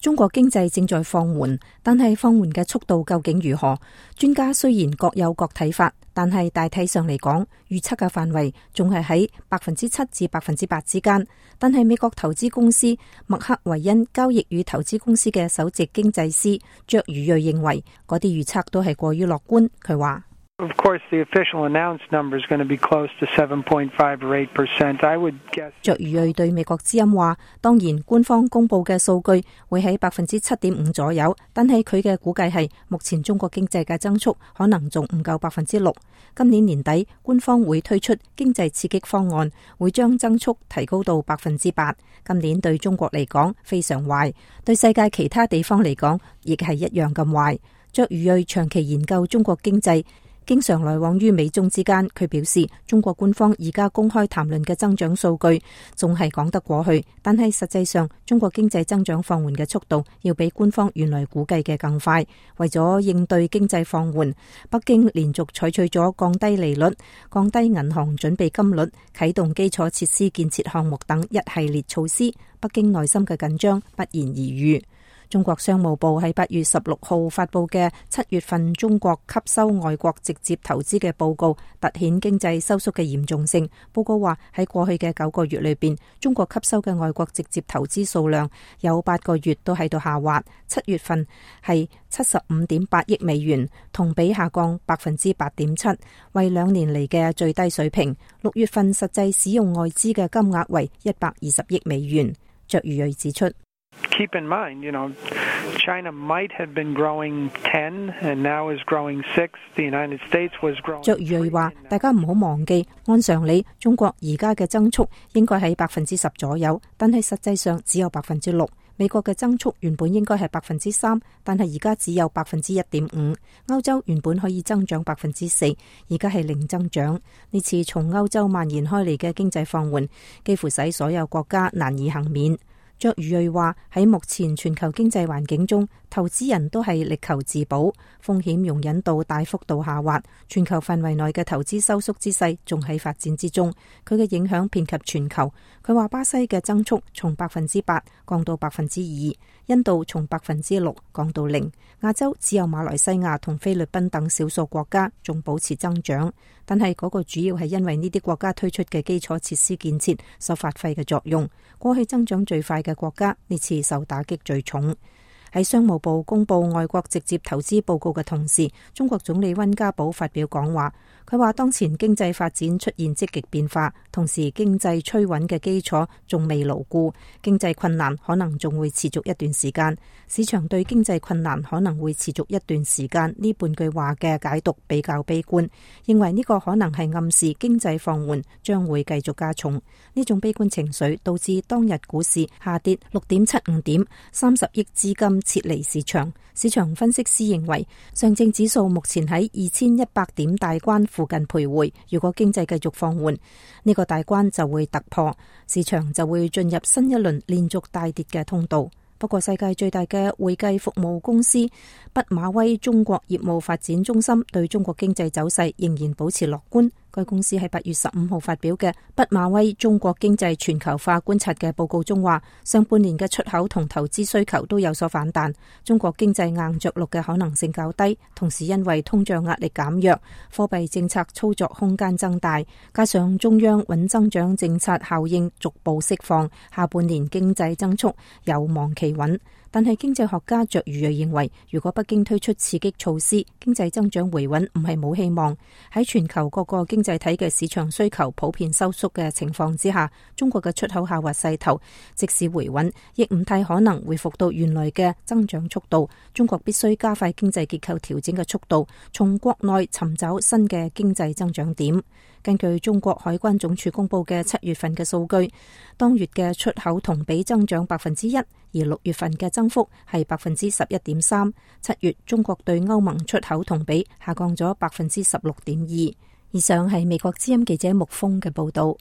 中國經濟正在放緩，但係放緩嘅速度究竟如何？專家雖然各有各睇法，但係大體上嚟講，預測嘅範圍仲係喺7%至8%之間。但係美國投資公司麥克維恩交易與投資公司嘅首席經濟師卓如瑞認為，嗰啲預測都係過於樂觀。佢話 Of course, the official announced number is going to be close to 7.5 or 8%. I would guess. 卓如瑞對美國之音話，當然官方公布嘅數據會喺7.5%左右，但係佢嘅估計係目前中國經濟嘅增速可能仲唔夠6%。今年年底官方會推出經濟刺激方案，會將增速提高到8%。今年對中國嚟講非常壞，對世界其他地方嚟講亦係一樣咁壞。卓如瑞長期研究中國經濟，經常來往於美中之間，佢表示中國官方而家公開談論嘅增長數據仲係講得過去，但係實際上中國經濟增長放緩嘅速度要比官方原來估計嘅更快。為咗應對經濟放緩，北京連續採取咗降低利率、降低銀行準備金率、啟動基礎設施建設項目等一系列措施，北京內心嘅緊張不言而喻。中國商務部喺8月16號發佈嘅7月份中國吸收外國直接投資嘅報告，凸顯經濟收縮嘅嚴重性。報告話喺過去嘅9個月裏邊，中國吸收嘅外國直接投資數量有8個月都喺度下滑。7月份係75.8億美元，同比下降8.7%，為2年嚟嘅最低水平。6月份實際使用外資嘅金額為120億美元。卓如瑞指出 ，Keep in mind, China might have been growing 10 and now is growing 6. The United States was growing. 卓如瑞話：大家唔好忘記，按常理，中國而家嘅增速應該喺10%左右，但係實際上只有6%。美國嘅增速原本應該係3%，但係而家只有1.5%。歐洲原本可以增長4%，而家係零增長。呢次從歐洲蔓延開嚟嘅經濟放緩，幾乎使所有國家難以幸免。卓如瑞話：喺目前全球經濟環境中，投資人都係力求自保，風險容忍度大幅度下滑。全球範圍內嘅投資收縮之勢仲喺發展之中，佢嘅影響遍及全球。佢話巴西嘅增速從8%降到2%，印度從6%降到0%，亞洲只有馬來西亞同菲律賓等少數國家仲保持增長，但係嗰個主要係因為呢啲國家推出嘅基礎設施建設所發揮嘅作用。過去增長最快嘅國家呢次受打擊最重。喺商務部公布外國直接投資報告嘅同時，中國總理溫家寶發表講話，佢話當前經濟發展出現積極變化，同時經濟趨穩嘅基礎仲未牢固，經濟困難可能仲會持續一段時間。市場對經濟困難可能會持續一段時間呢半句話嘅解讀比較悲觀，認為呢個可能係暗示經濟放緩將會繼續加重。呢種悲觀情緒導致當日股市下跌6.75點，30億資金撤離市場。市場分析師認為，上證指數目前喺2100點大關附近徘徊。如果經濟繼續放緩，呢個大關就會突破，市場就會進入新一輪連續大跌嘅通道。不過，世界最大嘅會計服務公司畢馬威中國業務發展中心對中國經濟走勢仍然保持樂觀。該公司喺8月15號發表嘅畢馬威中國經濟全球化觀察嘅報告中話，上半年嘅出口同投資需求都有所反彈，中國經濟硬着陸嘅可能性較低，同時因為通脹壓力減弱，貨幣政策操作空間增大，加上中央穩增長政策效應逐步釋放，下半年經濟增速有望企穩。但係經濟學家卓如瑞認為，如果北京推出刺激措施，經濟增長回穩唔係冇希望。喺全球各個經濟體嘅市場需求普遍收縮嘅情況之下，中國嘅出口下滑勢頭即使回穩，亦唔太可能回復到原來嘅增長速度。中國必須加快經濟結構調整嘅速度，從國內尋找新嘅經濟增長點。根據中國海關總署公布嘅7月份嘅數據，當月嘅出口同比增長1%，而6月份嘅增幅係11.3%。7月中國對歐盟出口同比下降咗16.2%。以上係美國之音記者木峰嘅報道。